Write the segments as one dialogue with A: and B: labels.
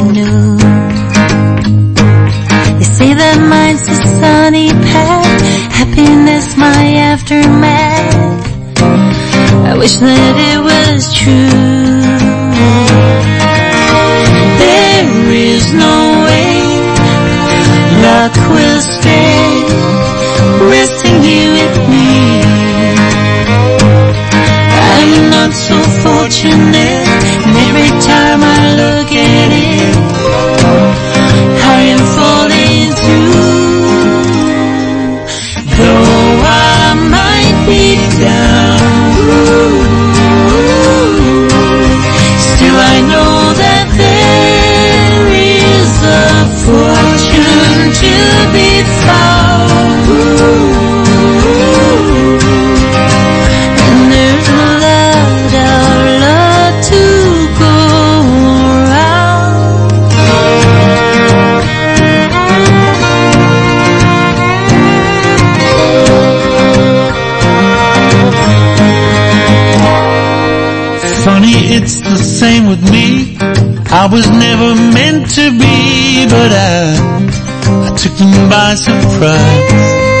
A: new. They say that mine's the sunny path, happiness my aftermath. I wish that it was true. There is no way luck will stay resting here with me. I'm not so fortunate, and every time I look at it, I am falling through. Though I might be down, still I know that there is a fortune to be found. And there's a lot of love to go around.
B: Funny, it's the same with me. I was never meant to be, but I took them by surprise.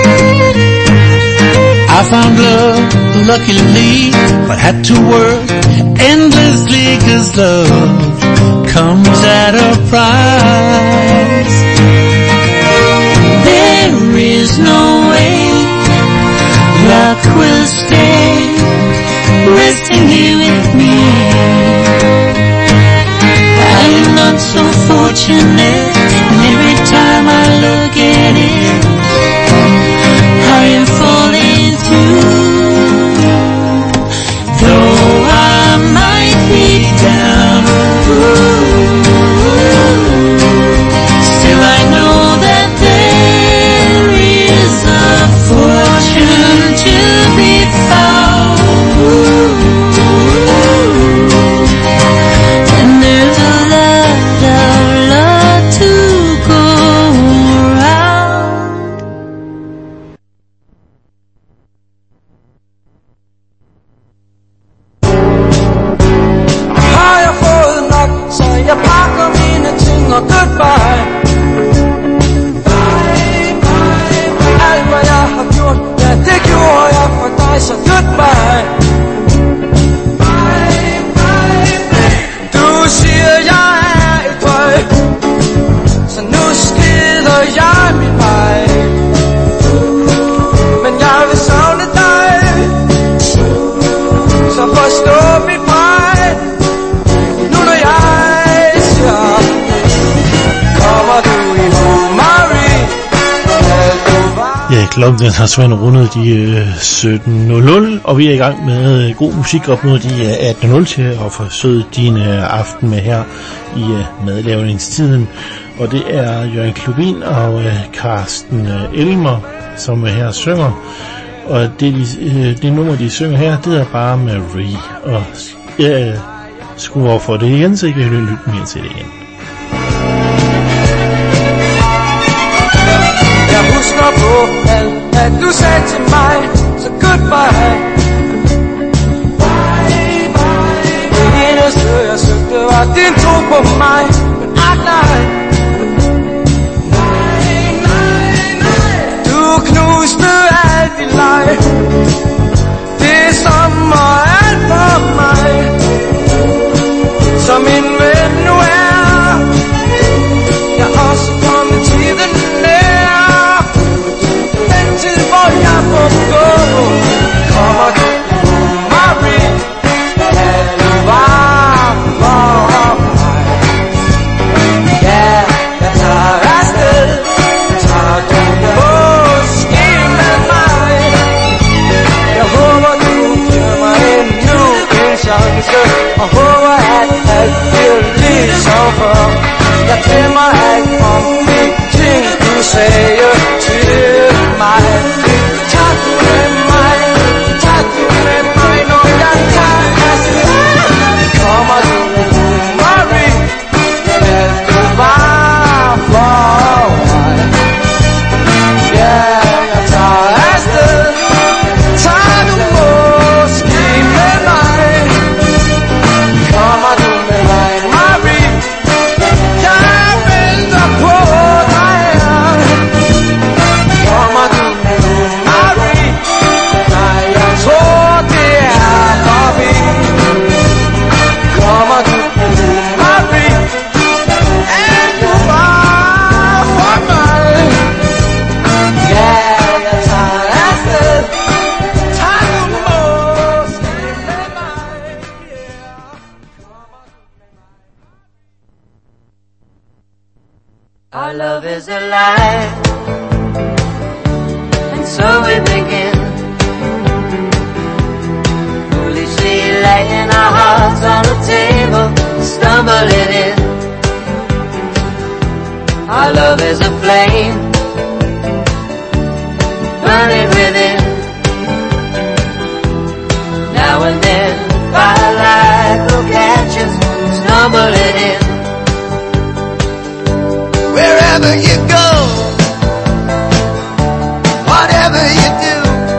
B: I found love, luckily, but had to work endlessly, 'cause love comes at a price.
A: There is no way luck will stay resting here with me. I'm not so fortunate, and every time I look at it, I am falling through. Though I might be down, still I know that there is a fortune to be found. And there's a lot of love to go around.
C: Har jeg fået nok, så jeg pakker mine ting og goodbye. Alt hvad jeg har gjort, ja det gjorde jeg for dig, så goodbye. Du siger jeg er et drøg, så nu skider jeg min vej. Men jeg vil savne dig, så forstå mit vej. Nu når jeg siger, kommer du ihåg Marie, alt du var.
B: Ja, klokken har Svend rundet de 17.00, og vi er i gang med god musik op mod de 18.00 til at forsøge din aften med her i madlavningstiden. Og det er Jørgen Klubin og Carsten Elmer, som her synger. Og det nummer, de synger her, det er bare Marie. Og jeg skruer over for det igen, så I kan lytte mere til det igen.
C: Jeg husker på alt, at du sagde til mig, så goodbye. Det eneste jeg søgte var din tro på mig, men nej. Du knuste alt i leg, det er sommer alt for mig. Som en ven nu er, jeg er også kommet tiden nær. Den tid hvor jeg må gå, kommer du Marie, er du varm for mig. Ja. Our love is alive, and so we begin, foolishly laying our hearts on the table, stumbling in. Our love is a flame, burning within. Now and then, firelight will catch us, stumbling in. Wherever you go, whatever you do,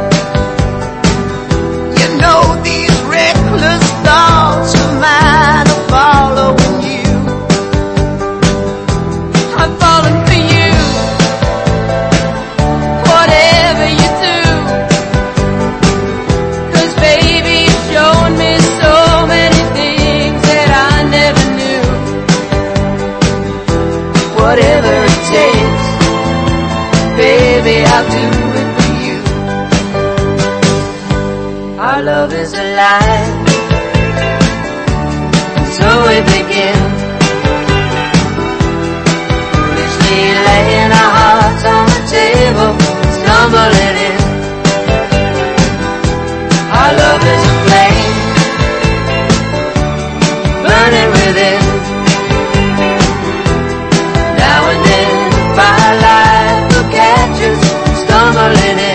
C: you know these reckless thoughts of mine are following you. I'm falling for you, whatever you do, 'cause baby you've shown me so many things that I never knew. Whatever it takes, baby, I'll do it for you. Our love is alive, so we begin, foolishly laying our hearts on the table, stumbling in. Our love is a flame, burning within. Now and then, firelight will catch us, stumbling in.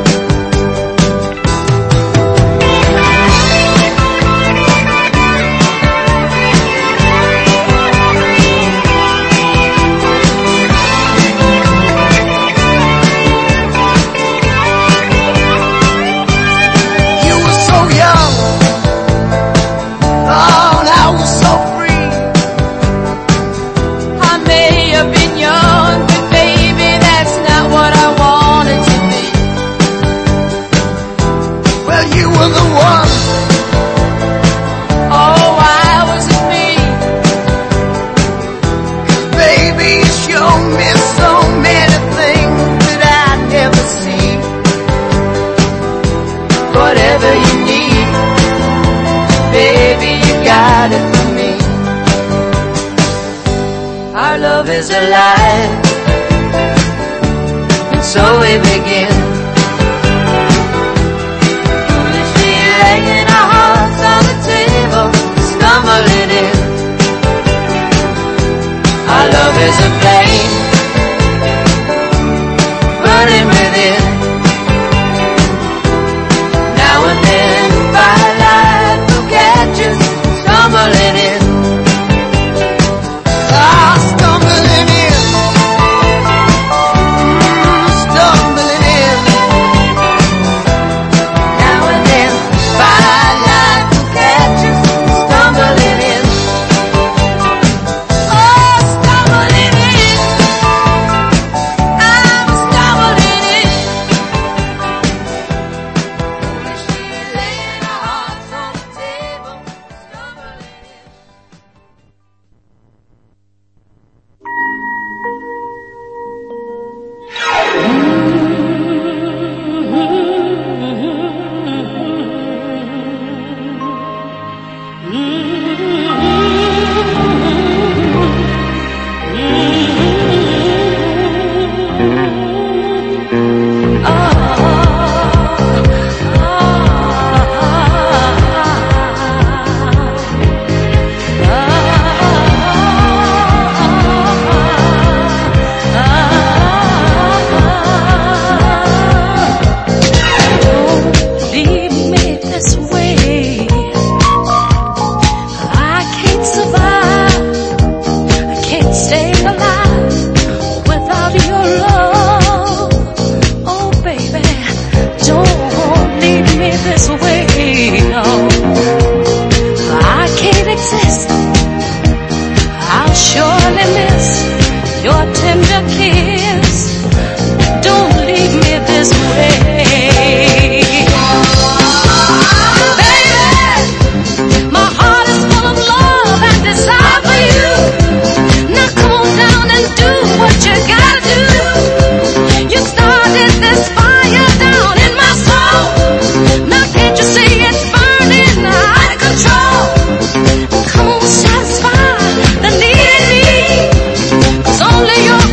C: You were so young, oh, and I was so free. I may have been young, but baby, that's not what I wanted to be. Well, you were the one. Oh, why was it me? 'Cause baby, you showed me so many things that I never see. Whatever you need, baby, you got it for me. Our love is alive, and so we begin, foolishly laying our hearts on the table, stumbling in. Our love is a flame, burning within. Now and then, firelight will catch us, stumbling in. Ah, stumbling in, stumbling in. Now and then, firelight will catch us, stumbling in. Oh, stumbling in, I'm stumbling in. Foolishly laying our hearts on the table, stumbling in. Leave me this way. I can't survive. I can't stay alive without your love. Oh, baby, don't leave me this way. No, I can't exist. I'll surely miss your tender kiss. Don't leave me this way. Baby, my heart is full of love and desire for you. Now come on down and do what you gotta do. You started this fire down in my soul. Now can't you see it's burning out of control? Come on, satisfy the need in me, 'cause only your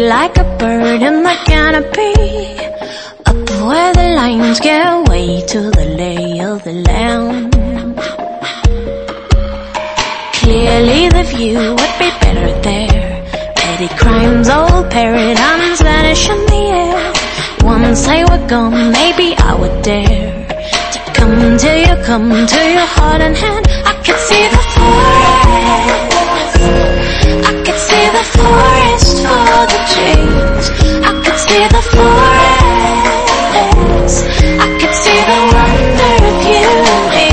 A: like a bird in the canopy, up where the lions get way to the lay of the land. Clearly the view would be better there. Petty crimes, old paradigms vanish in the air. Once they were gone, maybe I would dare to come till you come to your heart and hand. I could see the forest, I could see the forest for the trees. I could see the forest, I could see the wonder of you and me.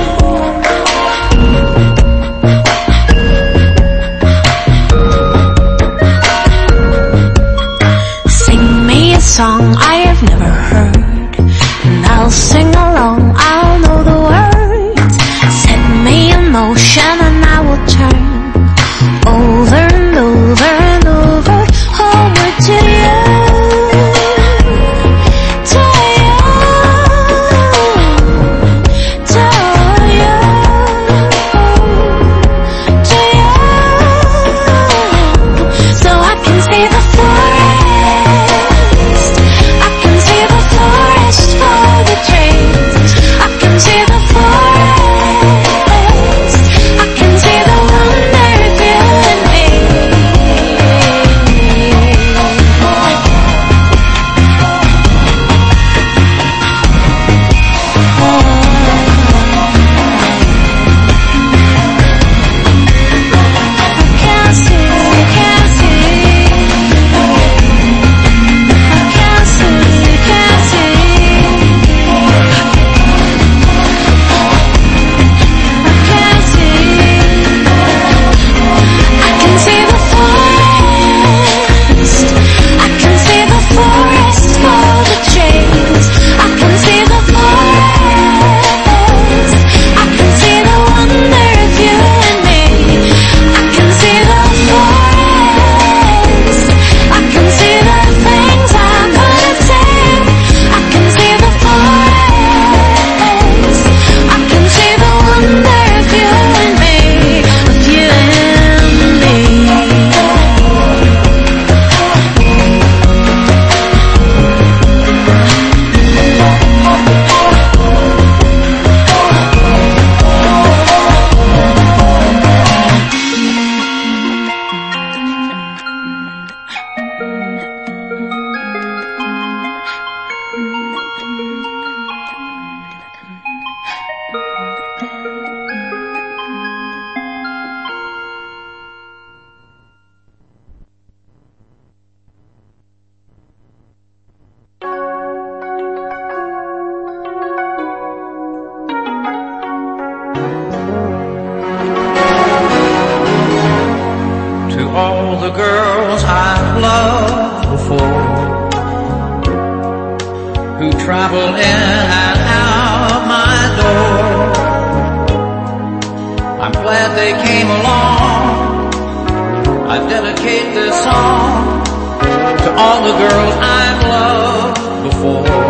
A: Sing me a song I have never heard, and I'll sing along, I'll know the words. Set me in motion and I will turn over and over and over, homeward to you, to you, to you, to you. So I can see the forest, I can see the forest for the trees. I can see the forest, I can see the wonder of you and me. I can't see, can't see, I can't see, can't see, I can't see. I can see the forest, I can see the forest for the trees. I can see the forest, I can see the wonder of you and me. I can see the forest, I can see the things I couldn't say. I can see the forest, I can see the wonder of you and me, of you and me.
C: To all the girls I've loved before, who travel in and out my door, I'm glad they came along. I dedicate this song to all the girls I've loved before,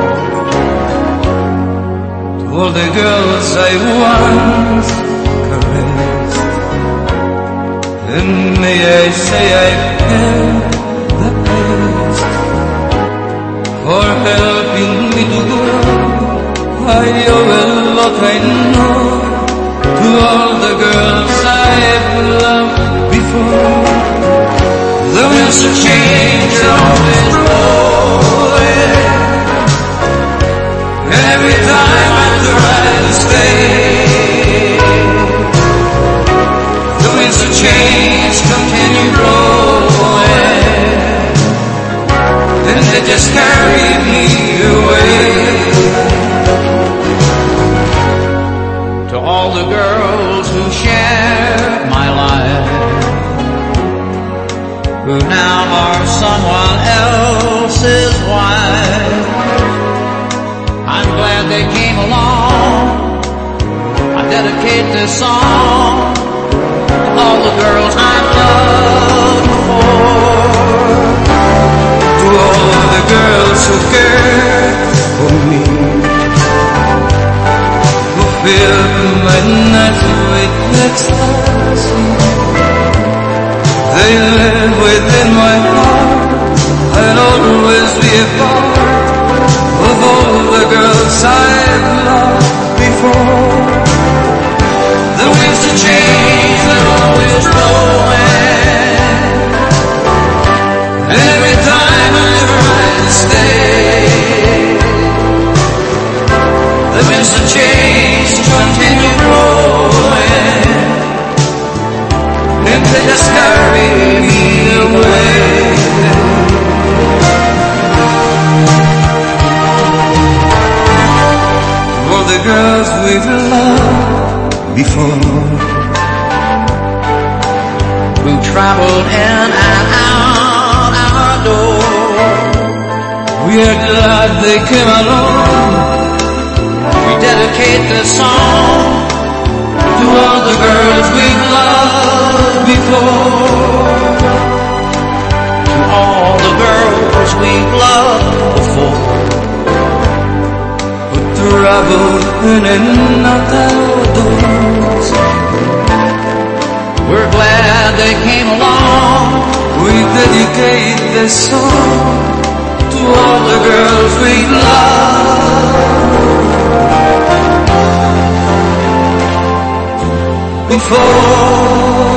C: to all the girls I once caressed. And may I say I felt the best for helping me to grow. I owe a lot, I know, to all the girls I've loved before. The winds of change always blowing, every time I try to stay. The winds of change continue blowing, and they just carry me away. To all the girls who shared my life, who now are someone else's wife, I'm glad they came along. I dedicate this song to all the girls I've loved before, to all the girls who cared for me, who filled my nights with ecstasy. They live within my heart traveled in and out our door. We're glad they came along. We dedicate this song to all the girls we've loved before. To all the girls we've loved before. Who traveled in and out our doors. We're glad they came along. We dedicate this song to all the girls we loved before.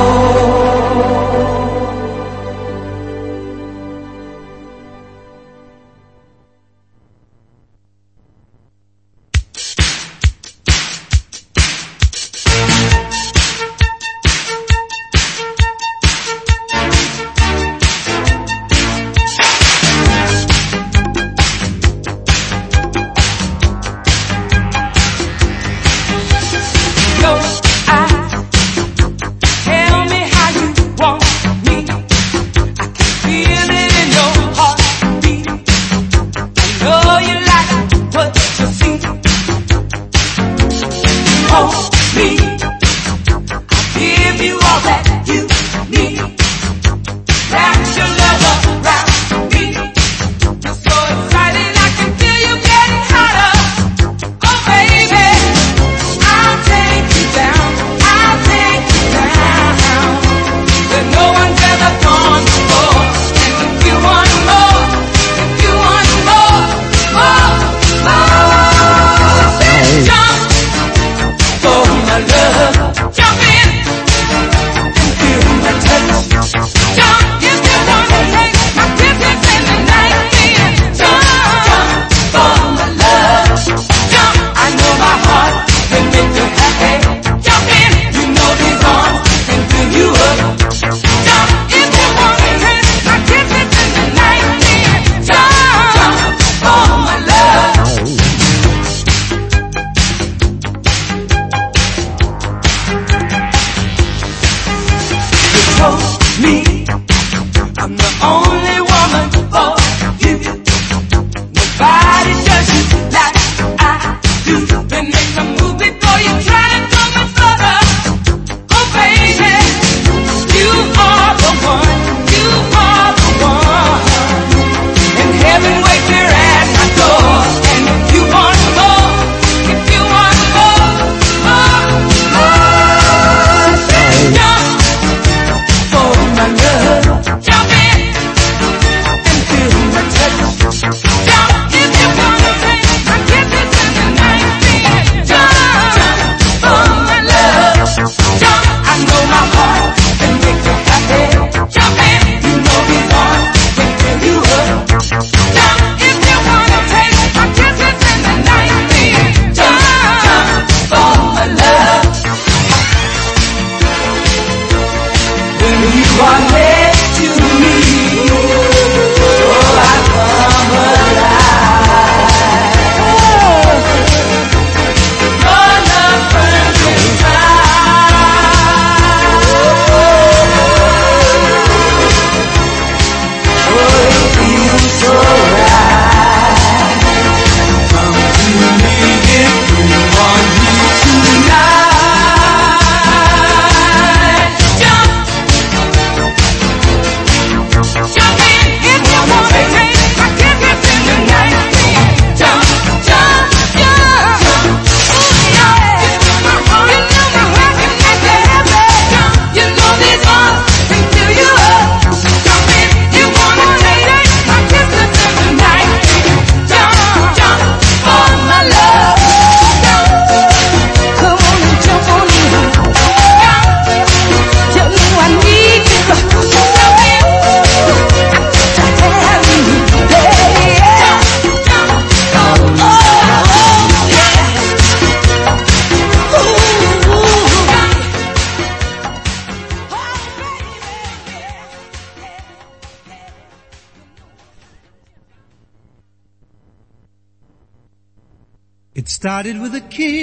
D: It started with a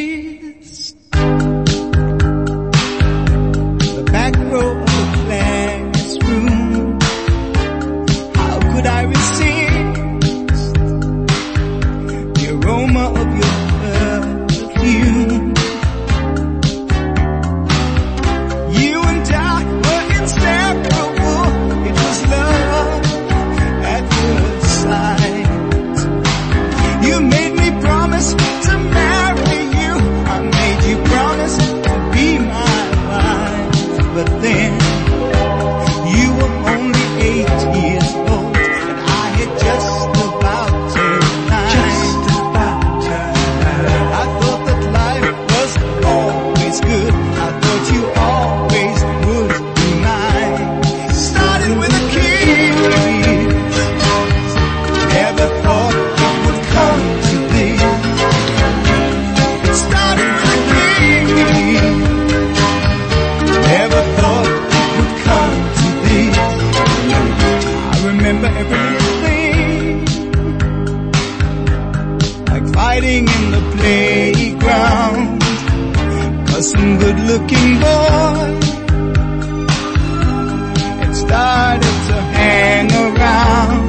D: kiss, the back row of the class aroma of your perfume. You and I were inseparable. It was love at first sight. You made me promise to marry you. I made you promise to be my wife. But then you were only 8 years old, and I had just about turned 9. I thought that life was always good. I thought you always would be mine. Started with a kiss. Never thought it would come to this. Started with a kiss. Never thought it would come to this. I remember every little thing, like fighting in the playground, 'cause some good-looking boy had started to hang around.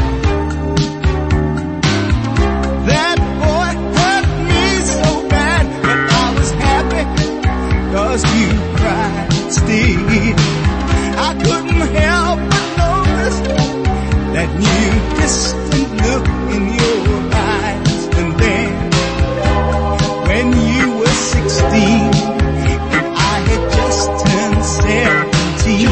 D: That boy hurt me so bad, but I was happy 'cause you cried still. I couldn't help but notice that new distant look in your eyes. And then when you were 16 and I had just turned 17,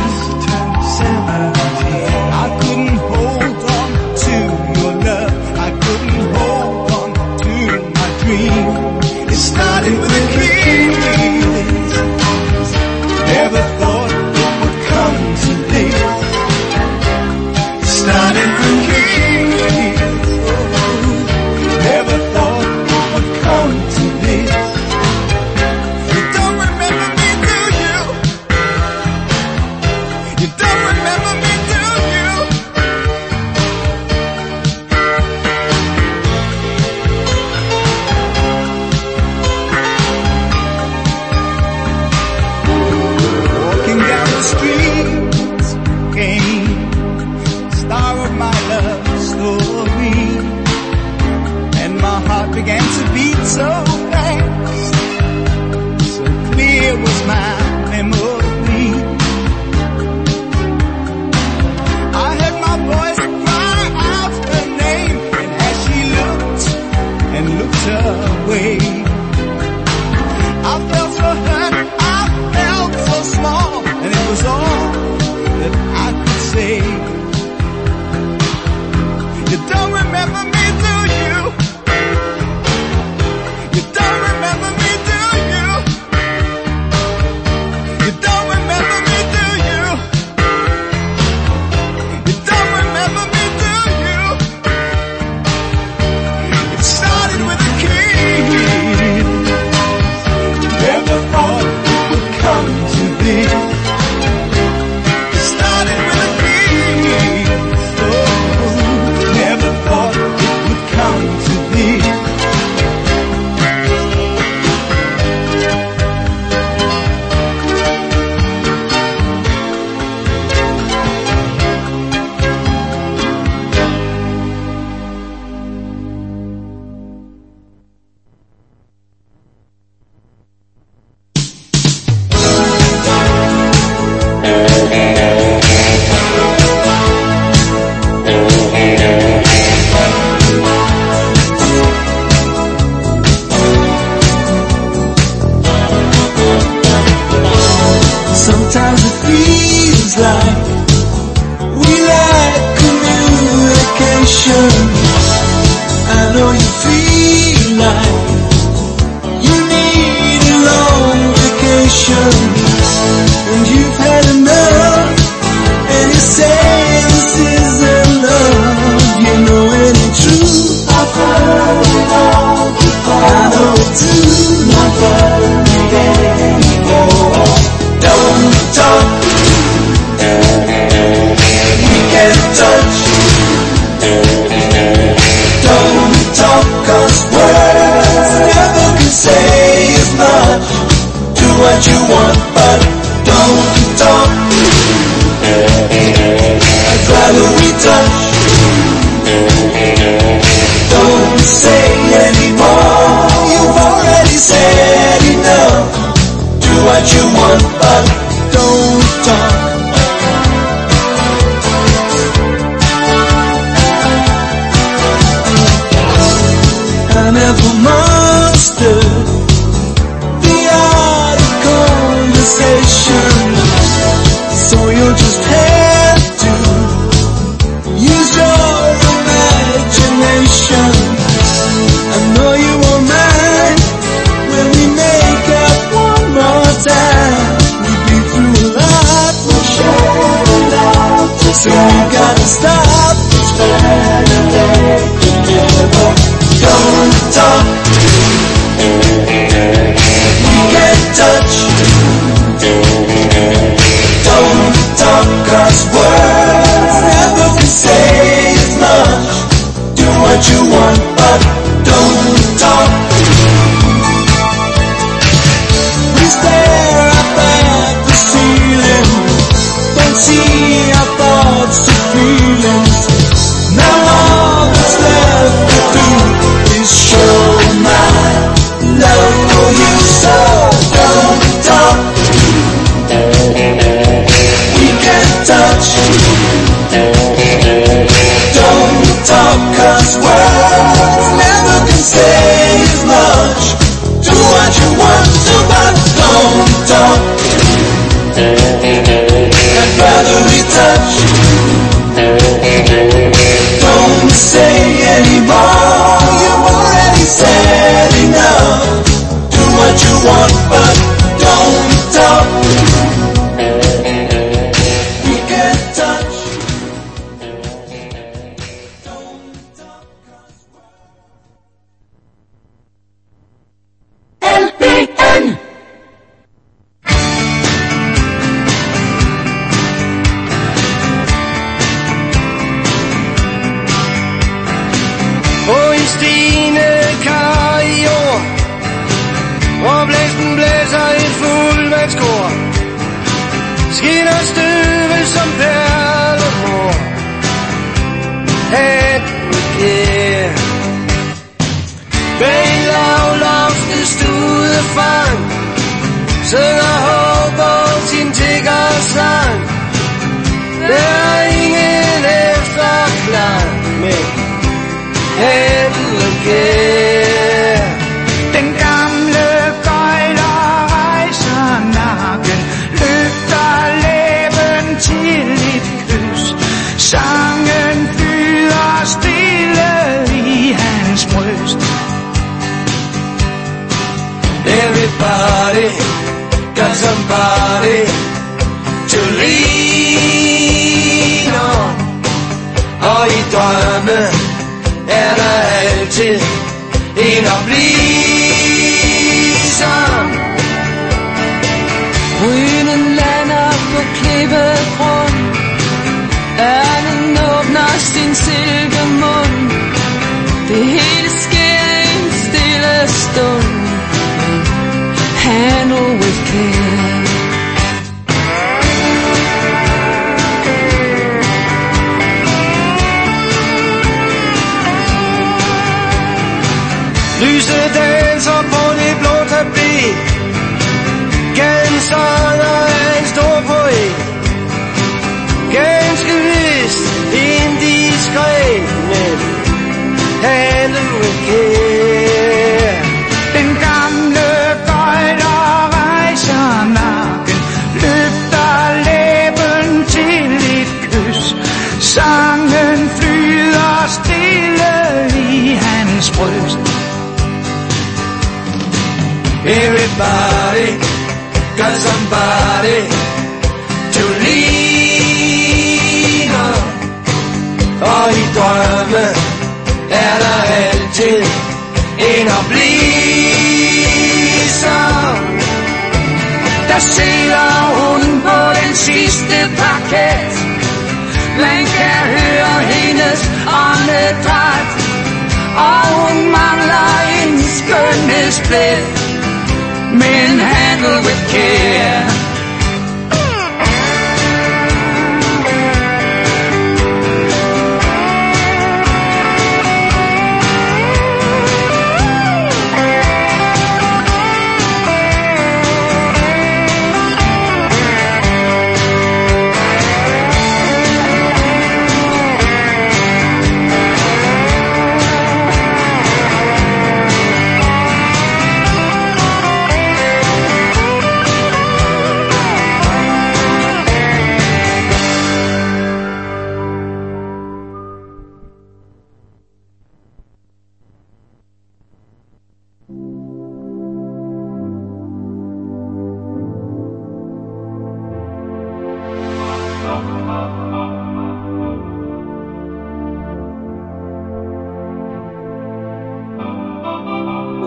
D: I couldn't hold on to your love. I couldn't hold on to my dream. It started with a kiss. Never thought it would come to this. It started with a kiss. Never thought it would come to this. You don't remember me, do you? You don't remember me, do you? Walking down the street came the star of my love story, and my heart began to beat so fast. So clear was my memory. I heard my voice cry out her name, and as she looked and looked away, I felt so hurt, I felt so small, and it was all that I could say. You don't remember me, do you? You don't remember me, do you? You don't remember me, do you? You don't remember me, do you? It started with a kiss. Never thought it would come to this. It started with a kiss. Oh, never thought it would come to this.
C: Sometimes it feels like we lack communication. I know you feel like you need a long vacation, and you've had enough, and you say this isn't love. You know it ain't true. I've heard it all before. I know it too. Not worried anymore. Don't talk, we can't touch. Don't talk, 'cause words never can say as much. Do what you want, but don't talk.
D: I never mastered the art of conversation, so you'll just have to use your imagination. I know you won't mind when we make up one more time. We've been through a lot, we've shared a lot, so you gotta stop. It's better late than never. Don't talk, we can't touch. Don't talk, 'cause words never can say as much. Do what you want, but don't talk. We stare up at the ceiling, don't see our thoughts or feelings. Now all that's left to do is show my love for you, so don't talk. We can't touch. Don't talk, 'cause words never can say as much. Do what you want to, but don't talk. I'd rather we touch. Don't say anymore, you already said enough. Do what you want, but don't talk. We can't touch. Don't talk. LPN.
C: Og i stigende kar i år, hvor blæsten blæser i fuldvægtskor, skinner støvet som perlemor. Handkær bag lavloftet studefang, synger Håborg sin tiggersang. Der er ingen efterklang med handkær.
E: Den gamle gøjler rejser nakken, løfter læben til et kys. Sangen flyder stille i hans bryst.
C: Everybody got somebody to lean on. Og i drømme er der altid en at blive som.
F: Rynen lander på klippet grund, ørnen åbner sin silkemund. Det hele sker i en stille stund. Handle with care.
C: Lyset danser på det blå tapet. Ganseren er en stor poet. Ganske vist indiskret, men handle with care.
E: Den gamle gøjler rejser nakken, løfter læben til et kys. Sangen flyder stille i hans bryst.
C: Everybody got somebody to lean on. Og i drømme er der altid en at blive som.
E: Der sidder hun på den sidste parket. Man kan høre hendes åndedræt, og hun mangler en skønhedsplet. Men handle with care.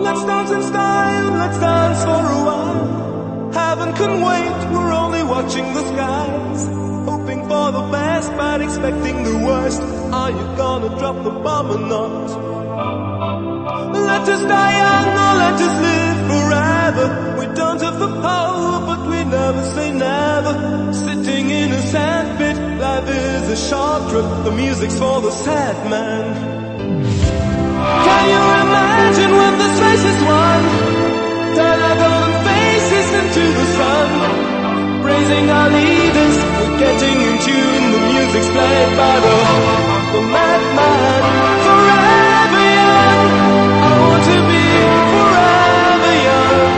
D: let's dance in style, let's dance for a while. Heaven can wait, we're only watching the skies. Hoping for the best, but expecting the worst. Are you gonna drop the bomb or not? Let us die young or let us live forever. We don't have the power, but we never say never. Sitting in a sandpit, life is a short trip. The music's for the sad man. Can you imagine when this race is won? Turn our golden faces into the sun. Praising our leaders, we're getting in tune. The music's played by the madman. Forever young, I want to be forever young.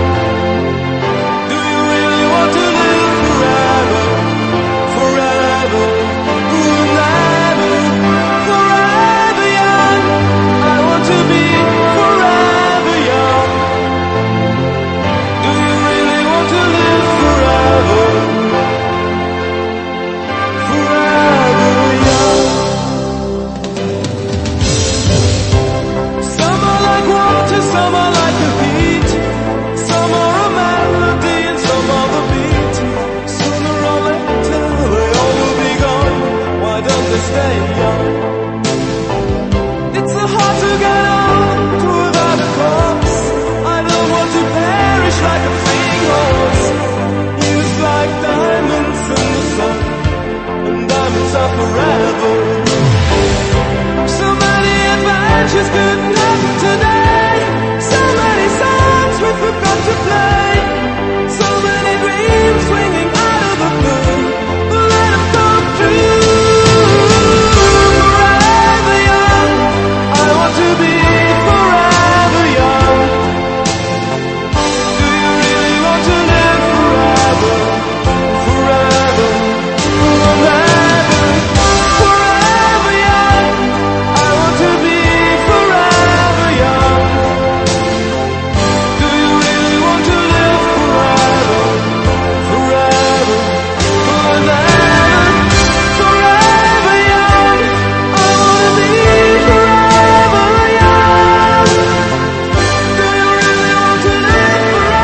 D: Do you really want to live forever? Forever, forever, forever young. I want to be forever young. Do you really want to live forever? Forever young. Some are like water, some are like the heat. Some are a melody and some are the beat. Sooner or later they all will be gone. Why don't they stay young? It's so hard to get on without a corpse. I don't want to perish like a fleeing horse. Used like diamonds in the sun, and diamonds are forever. So many adventures couldn't happen today. So many songs we forgot to play. So many dreams swinging out of the blue. Let them come true. Forever young, I want to be forever young. Do you really want to live forever? Forever, forever, forever young. I want to be forever young. Do you really want to live forever? Forever, forever, forever young. I want to be forever young. Do you really want to live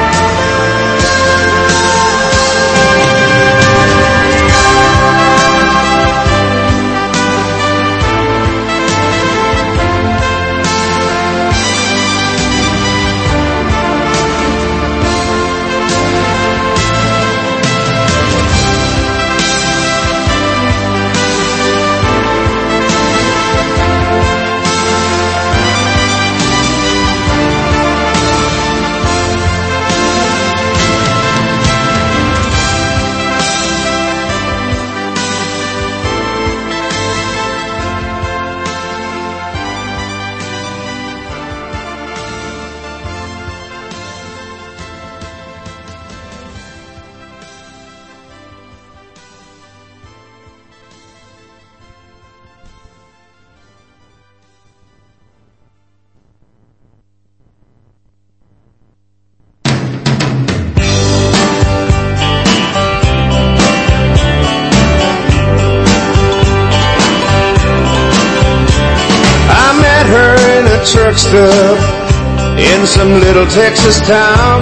C: truck stop in some little Texas town.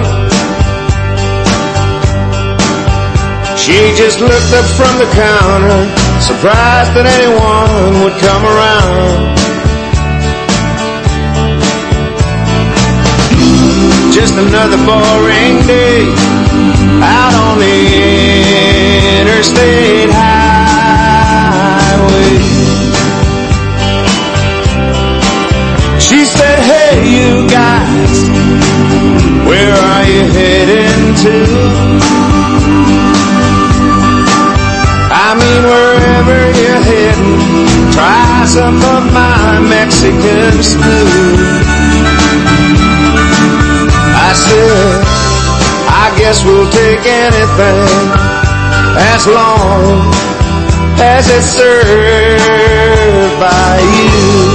C: She just looked up from the counter, surprised that anyone would come around. Just another boring day out on the interstate highway. She said, hey you guys, where are you heading to? I mean wherever you're heading, try some of my Mexican stew. I said, I guess we'll take anything as long as it's served by you.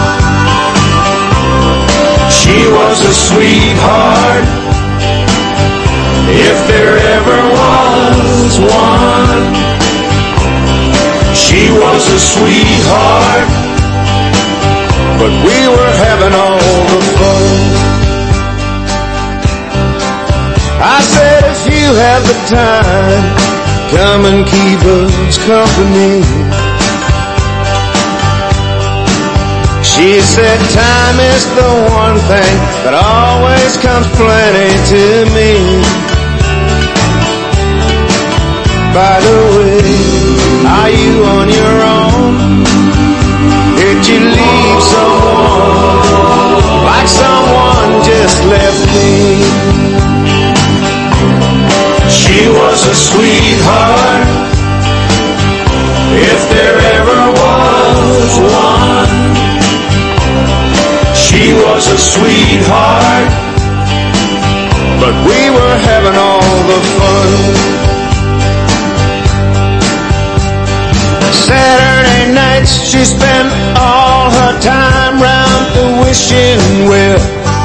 C: She was a sweetheart, if there ever was one. She was a sweetheart, but we were having all the fun. I said if you have the time, come and keep us company. She said time is the one thing that always comes plenty to me. By the way, are you on your own? Did you leave someone like someone just left me? She was a sweetheart, if there ever was one. She was a sweetheart, but we were having all the fun. Saturday nights she spent all her time round the wishing well,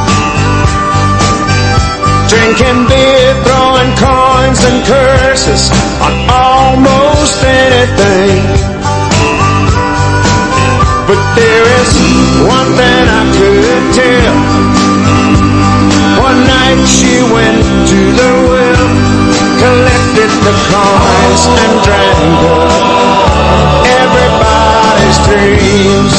C: drinking beer, throwing coins and curses on almost anything. But there is one thing I could tell. One night she went to the well, collected the coins and drank up everybody's dreams.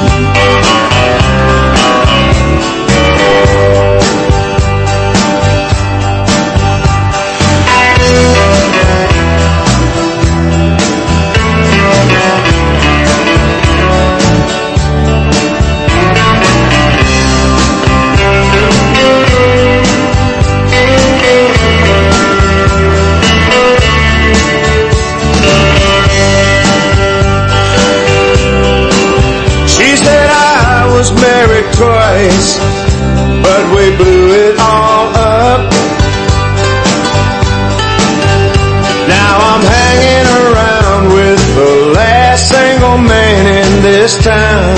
C: Married twice, but we blew it all up. Now I'm hanging around with the last single man in this town.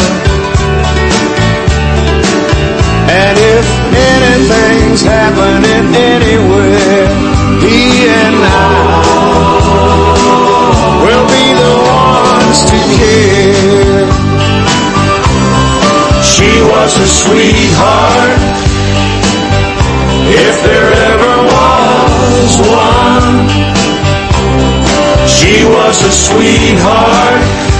C: And if anything's happening anywhere, he and I will be the ones to care. She was a sweetheart, if there ever was one. She was a sweetheart,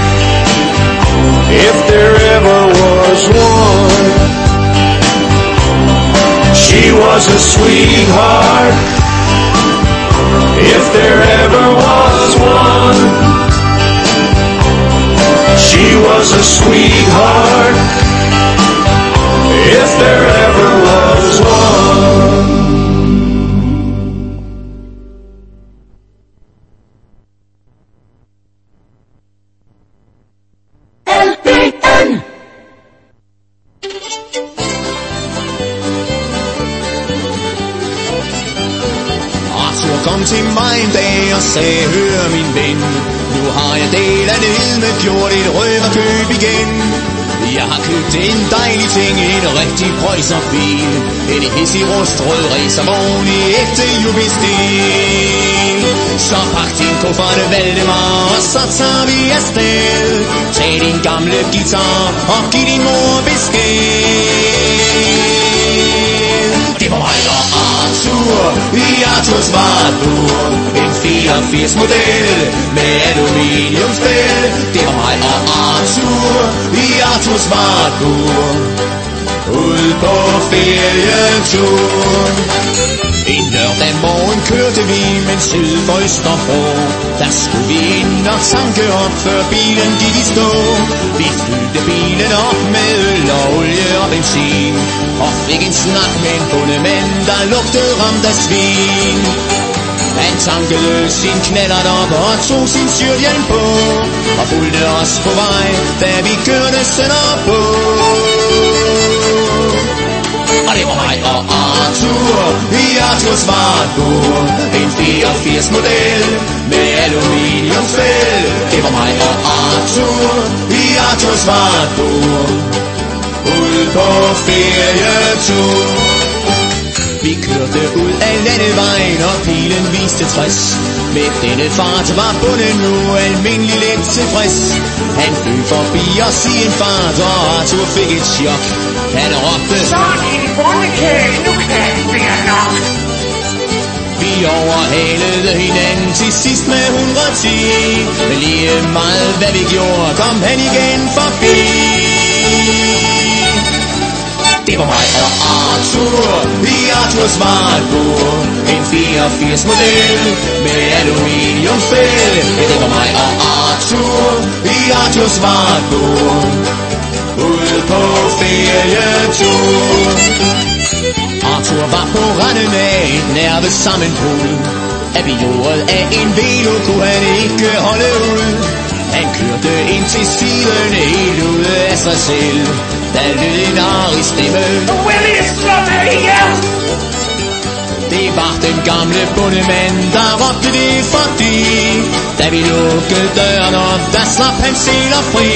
C: if there ever was one. She was a sweetheart, if there ever was one. She was a sweetheart, if there ever was one.
E: LPN.
D: Arthur kom til mig en dag og sagde, hør min ven, nu har jeg del af det med gjort et røverkøb igen. Jeg har købt en dejlig ting, en rigtig prøjserbil, en hissig rustrød racervogn i ægte jubilæum. Så pak din kuffert, Valdemar, og så tager vi afsted. Tag din gamle guitar og giv din mor besked. Det var mig og Arthur i Arthurs Vartbur, en 84 model med aluminiumsbæl. Det var mig og Arthur i Arthurs Vartbur, ud på ferietur. En lørdag morgen kørte vi med syd for Østerbro. Der skulle vi ind og tanke op, før bilen gik i stå. Vi fyldte bilen op med øl og olie og benzin, og fik en snak med en bondemand, der lugtede ramt af svin. Han tankede sin knallert op og tog sin styrthjelm på, og fulgte os på vej, da vi kørte sønderpå. Og det var mig og Arthur i Arthurs Vartbur, en 84 model med aluminiumsbæl. Det var mig og Arthur i Arthurs Vartbur, ud på ferietur. Vi kørte ud af landevejen, og pilen viste 60. Med denne fart var bunden nu almindelig lidt tilfreds. Han fløj forbi os i en fart, og Arthur fik et chok. Han råbte,
E: Så er det bondekage, nu kan det være nok.
G: overhalede hinanden til sidst med 110. Men lige meget hvad vi gjorde, kom han igen forbi. Det var mig og Arthur i Arthurs smartbur. En 84 model med aluminiumsfælde. Ja, det var mig og Arthur i Arthurs smartbur. Ude på ferietur. Arthur var på randen af et nervesammenbrud. Abiordet af en velo kunne han ikke holde ud. Han kørte ind til siden helt ude af sig selv. Der lød en arrig stemme. Willy, slå mig ihjel! Det var den gamle bondemand, der råbte det fordi. Da vi lukkede døren op, der slap han senere fri.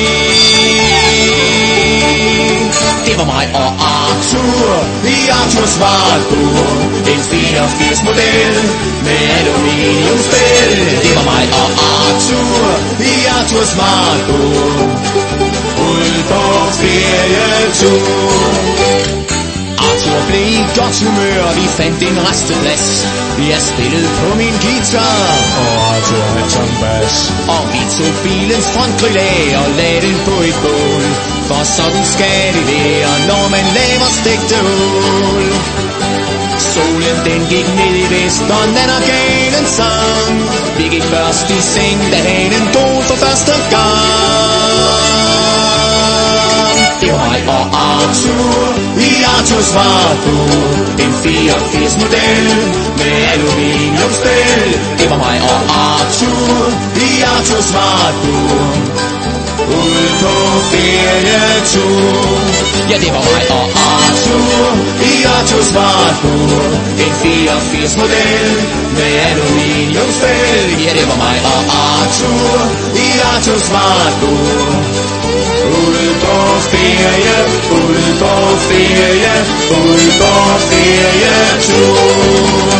G: Det var mig og Arthur i Arthurs smartbur. En 84 model med aluminiumsfælde. Det var mig og Arthur i Arthurs smartbur. Ude på ferietur. Arthur blev i godt humør, vi fandt en resteplads. Jeg spillede på min guitar, og Arthur med tongbas. Og vi tog bilens frontgrill af og lagde den på et bål. For sådan skal det være, når man laver stegte ål. Solen den gik ned i vest, og nandergalen sang. Vi gik først i seng, da hanen drog for første gang. Det var mig og Arthur i Arthurs smartbur. En 84 model med aluminiumsfælde. Det var mig og Arthur i Arthurs smartbur. Ude på ferietur. Ja, det var mig og Arthur i Arthurs smartbur. En 84 model med aluminiumsfælde. Ja, det var mig og Arthur i Arthurs smartbur. Ude på ferie, ude på ferie, ude på ferietur.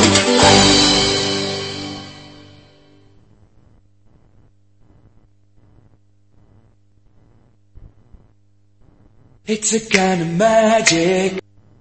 C: It's a kind of magic.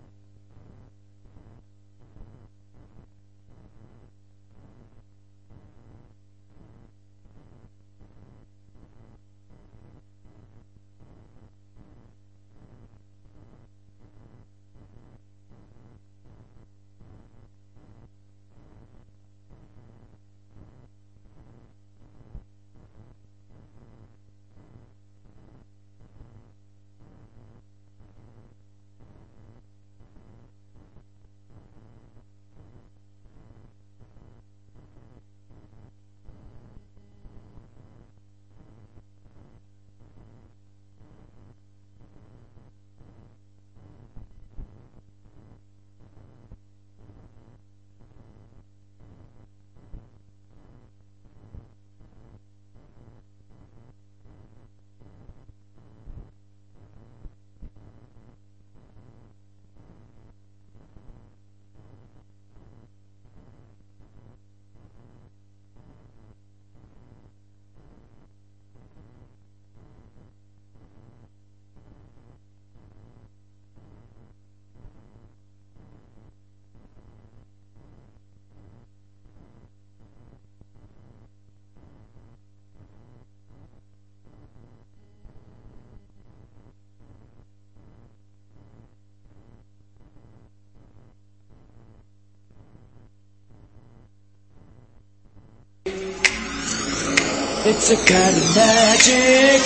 C: It's a kind of magic,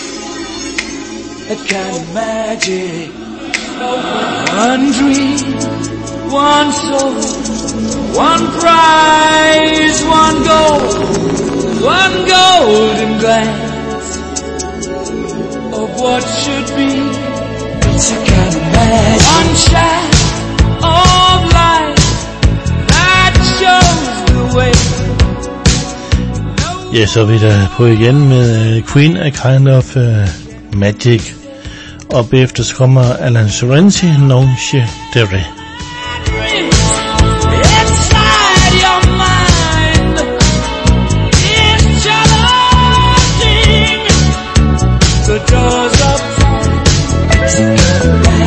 C: a kind of magic. One dream, one soul, one prize, one golden glance of what should be. It's a kind of magic. One shine of light that shows the way.
B: Ja, så er vi der på igen med Queen, A Kind of Magic. Og bagefter så kommer Alan Sorrenti, Non C'è Dere.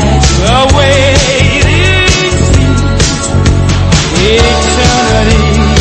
C: Eternity.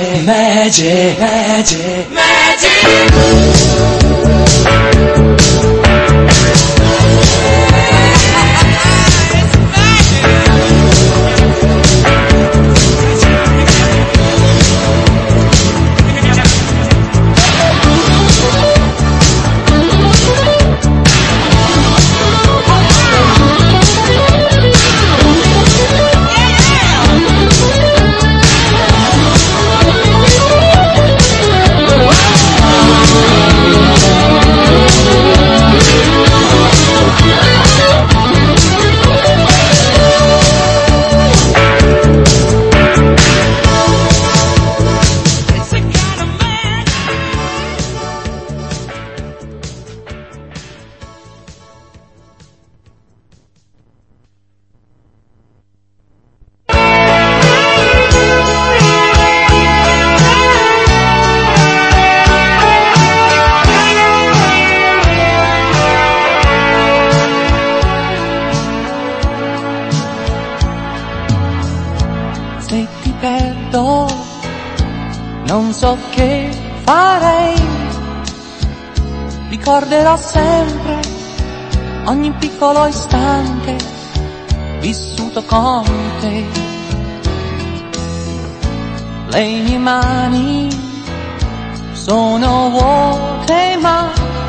C: magic, magic, magic, magic.
F: Non so che farei, ricorderò sempre ogni piccolo istante vissuto con te. Le mie mani sono vuote ma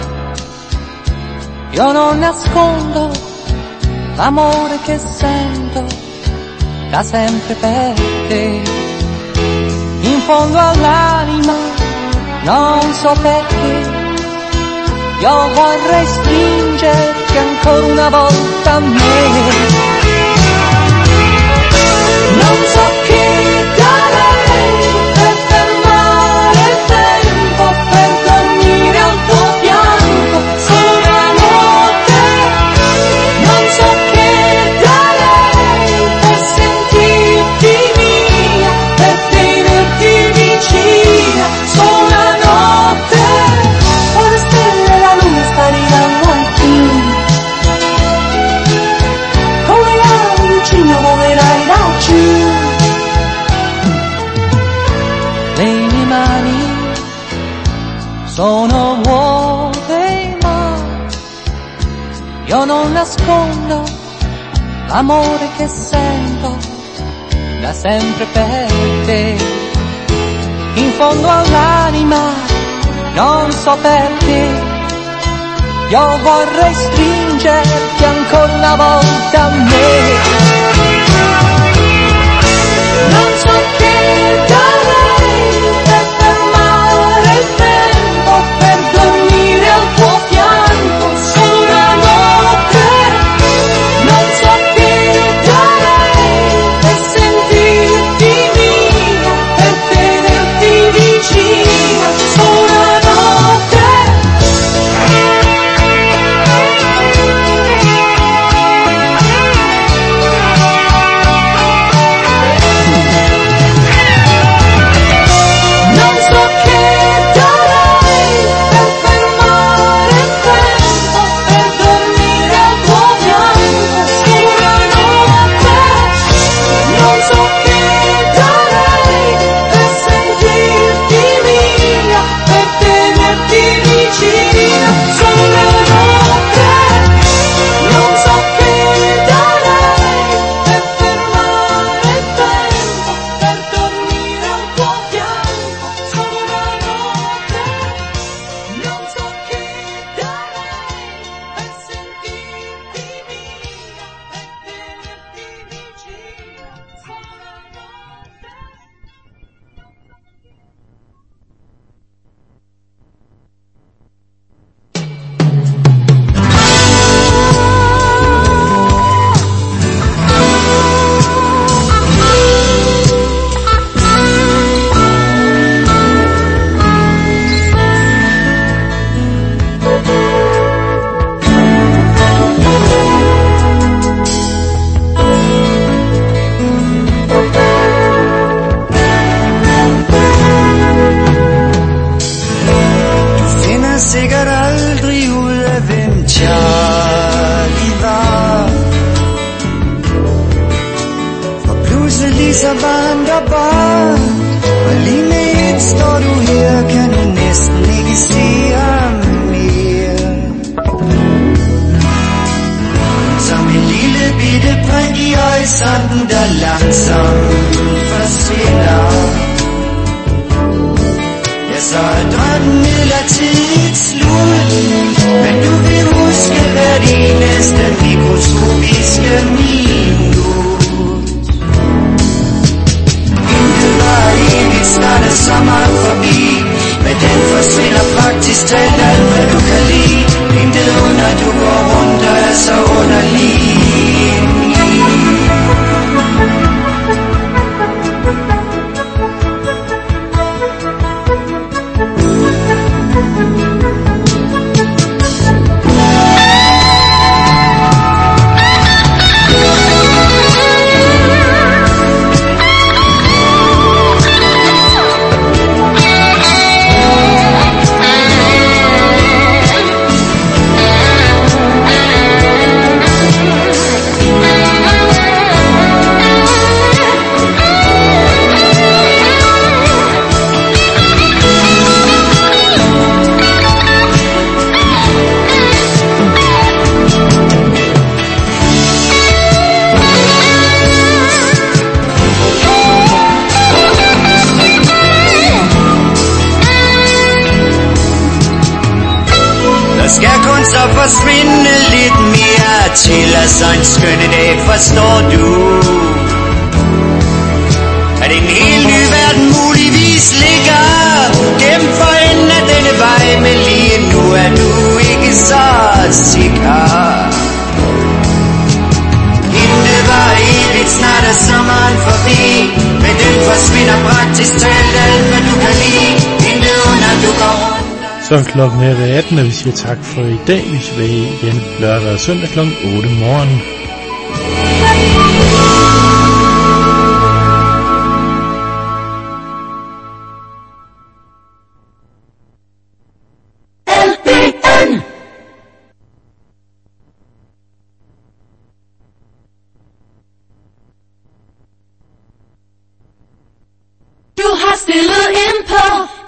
F: io non nascondo l'amore che sento da sempre per te. In fondo all'anima, non so perché, io vorrei stringerti ancora una volta a me. Non so che darei per fermare il tempo, per dormire al tuo fianco, solo una notte. Non so che darei per sentirti mia, per vicina, solo una notte, con le stelle e la luna sta arrivando anche, come la lucina volerai laggiù. Le mie mani sono vuote ma io non nascondo l'amore che sento da sempre per te. In fondo all'anima, non so perché, io vorrei stringerti ancora una volta a me. Non so che darei per fermare il tempo, per dormire al tuo fianco, solo una notte. Non so che darei per sentirti mia, per tenerti vicina, solo una notte.
C: står du her, kan du næsten ikke se ham mere. Som en lille bitte prik i horisonten, der langsomt forsvinder. Ja, så er drømmen midlertidigt slut, men du vil huske hvert eneste mikroskopiske minut. Intet var evigt, snart er sommeren forbi, men den forsvinder praktisk talt alt, hvad du kan lide. Intet under, du går rundt og er så underlig. Forsvinde lidt mere til at så en skønne dag, forstår du? At en helt ny verden muligvis ligger gennem for enden af denne vej, men lige nu er du ikke så sikker. Intet var evigt, snart er sommeren forbi, men den forsvinder praktisk talt alt, hvad du kan lide. Intet under, du går rundt.
B: Så klokken er ved 18, og vi siger tak for i dag. Vi skal være igen lørdag og søndag kl. 8 morgen.
E: LPN. Du har stillet ind på